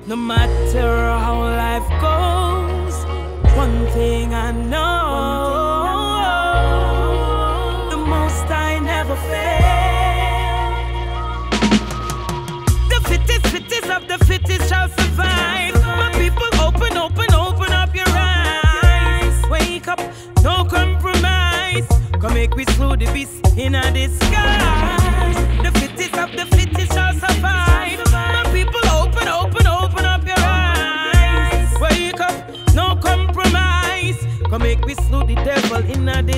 No matter how life goes, one thing I know, the Most I never fail. The fittest of the fittest shall survive. My people, open up your eyes. Wake up, no compromise. Come make we slow the beast in a disguise. The fittest of the fittest shall survive. My people, open up your eyes. Wake up, no compromise. Come make we slow the devil in a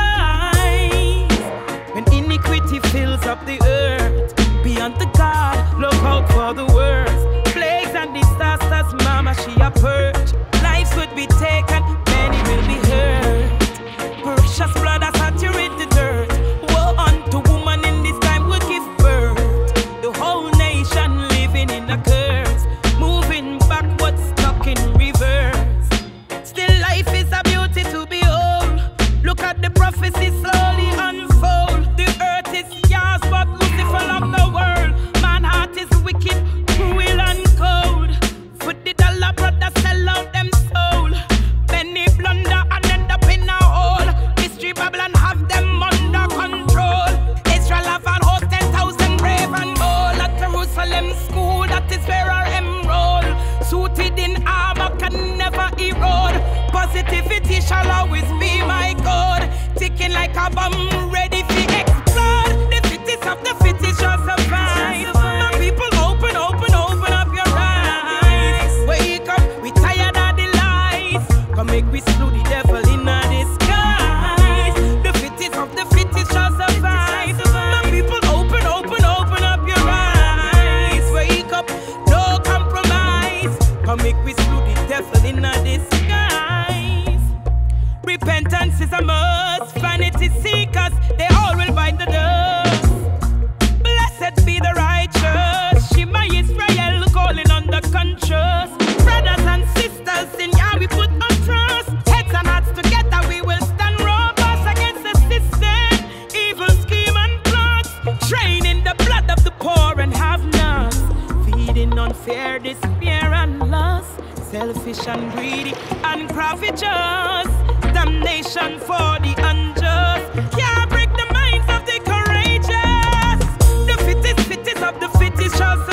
disguise. When iniquity fills up the earth, beyond the God, look out for the worst. Plagues and disasters, mama, she a purge. Lives would be taken, many will be hurt. Precious blood has saturated the dirt. Woe unto woman in this time would give birth. The whole nation living in a curse, moving backwards, stuck in reverse. Still life is a beauty to behold. Look at the prophecy slowly unfold. The earth is yours, but Lucifer of the world. Man heart is wicked, cruel and cold. For the dollar, brother, sell out them soul. Many blunder and end up in a hole. Mystery Babylon have them under control. Israel have a host 10,000 brave and bold. At Jerusalem school, that is where I enroll. Suited in armor can never erode. Positivity shall always be my God. Ticking like a bomb, ready to explode. The fittest of the fittest shall survive. My people, open up your eyes. Wake up, we tired of the lies. Come make we slew the devil in a disguise. The fittest of the fittest shall survive. My people, open up your eyes. Wake up, no compromise. Come make we slew the devil in a disguise. Repentance is a must. Vanity seekers, they all will bite the dust. Blessed be the righteous. Shema Israel calling on the conscious. Brothers and sisters, in Yah we put our trust. Heads and hearts together, we will stand robust against the system. Evil scheme and plots. Draining the blood of the poor and have-nots. Feeding unfair despair and lust. Selfish and greedy and covetous. Damnation for the unjust. Can't break the minds of the courageous. The fittest of the fittest shall survive.